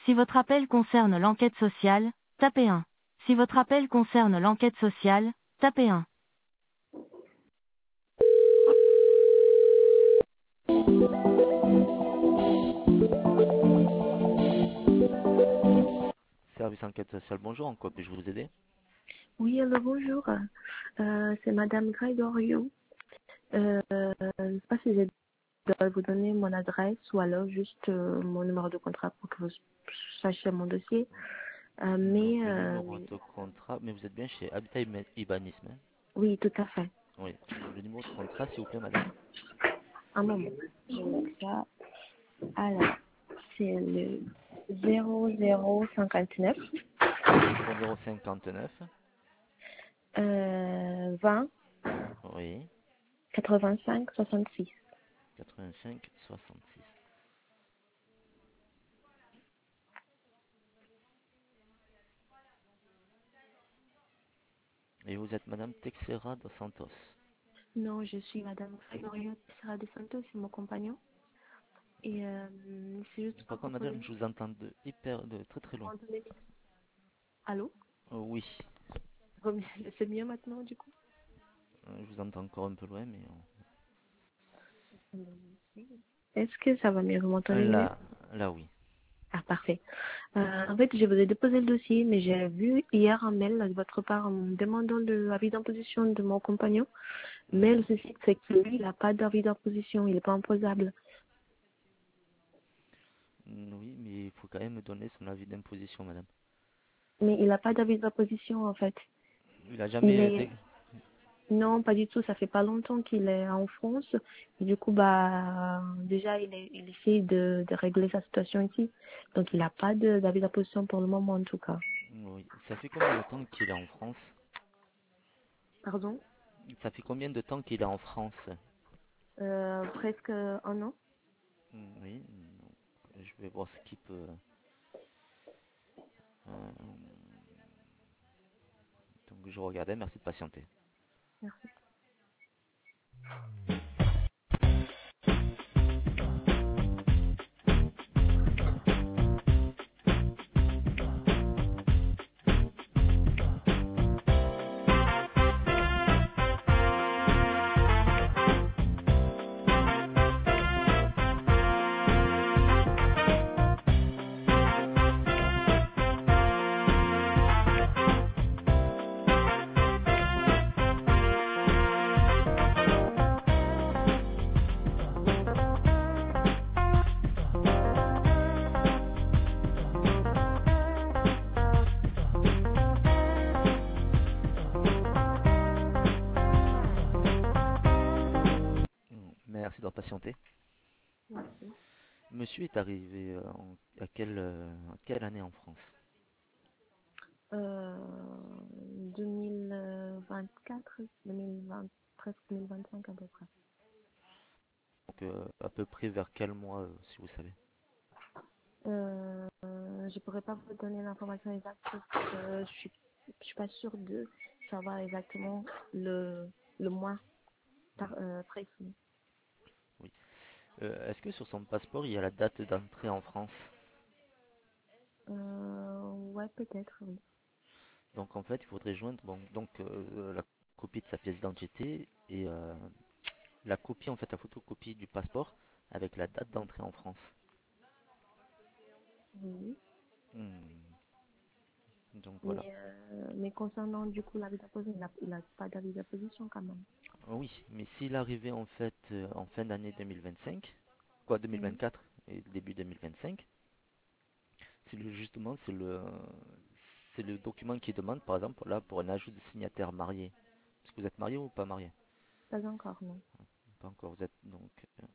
Si votre appel concerne l'enquête sociale, tapez 1. Si votre appel concerne l'enquête sociale, tapez 1. Service enquête sociale, bonjour, en quoi puis-je vous aider? Oui, alors bonjour. C'est Madame Gregorio. Je ne sais pas si je dois vous donner mon adresse ou alors juste mon numéro de contrat pour que vous sachiez mon dossier. Donc le numéro de contrat, mais vous êtes bien chez Habitat Ibanisme, hein? Oui, tout à fait. Oui, le numéro de contrat, s'il vous plaît, madame. Un moment. Je mets ça. Alors, c'est le 0059 0059, 20 oui, 85 66. 85 66. Et vous êtes madame Texera dos Santos. Non, je suis Madame Gregorio Teixeira de Santos, c'est mon compagnon. Et c'est juste Par pour contre, proposer. madame, je vous entends de très très loin. Allô? Oui, C'est mieux maintenant du coup? je vous entends encore un peu loin, mais... Est-ce que ça va mieux? Vous m'entendez mieux? Là, oui. Ah, parfait. En fait, je vous ai déposé le dossier, mais j'ai vu hier un mail de votre part en me demandant l'avis d'imposition de mon compagnon. Mais le souci, c'est que lui, il n'a pas d'avis d'imposition, il n'est pas imposable. Oui, mais il faut quand même me donner son avis d'imposition, madame. Mais il n'a pas d'avis d'imposition, en fait. Il a Il jamais... est... Non, pas du tout. Ça fait pas longtemps qu'il est en France. Et du coup, déjà, il essaie de régler sa situation ici. Donc, il n'a pas d'avis d'imposition pour le moment, en tout cas. Oui, ça fait combien de temps qu'il est en France? Pardon? Ça fait combien de temps qu'il est en France? Presque un an. Oui, je vais voir ce qu'il peut... euh, donc je regardais, merci de patienter. Merci. Merci de patienter. Merci. Monsieur est arrivé à quelle année en France? Euh, 2024, 2020, presque 2025 à peu près. Donc à peu près vers quel mois, si vous savez? Je pourrais pas vous donner l'information exacte parce que je suis pas sûre de savoir exactement le mois précis. Oui. Est-ce que sur son passeport, il y a la date d'entrée en France? Ouais, peut-être, oui. Donc en fait, il faudrait joindre la copie de sa pièce d'identité et la copie, en fait, la photocopie du passeport avec la date d'entrée en France. Oui. Hmm. Donc voilà. Mais concernant du coup l'avis d'imposition, il a pas d'avis d'imposition quand même. Oui, mais s'il arrivait en fait en fin d'année 2025, quoi Oui. 2024 et début 2025, justement c'est le document qui demande par exemple là pour un ajout de signataire marié. Est-ce que vous êtes marié ou pas marié? Pas encore, non. Pas encore, vous êtes donc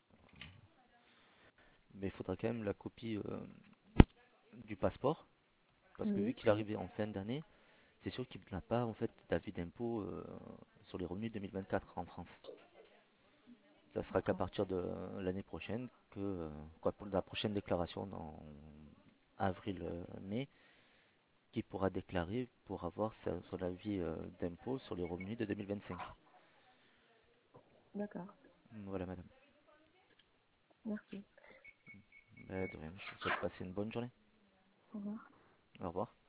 mais il faudra quand même la copie du passeport parce que vu Oui. qu'il arrivait en fin d'année, c'est sûr qu'il n'a pas en fait d'avis d'impôt sur les revenus 2024 en France. Ça sera qu'à D'accord. partir de l'année prochaine quoi, pour la prochaine déclaration en avril-mai, qui pourra déclarer pour avoir son avis d'impôt sur les revenus de 2025. D'accord. Voilà madame. Merci. De rien, je vous souhaite de passer une bonne journée. Au revoir. Au revoir.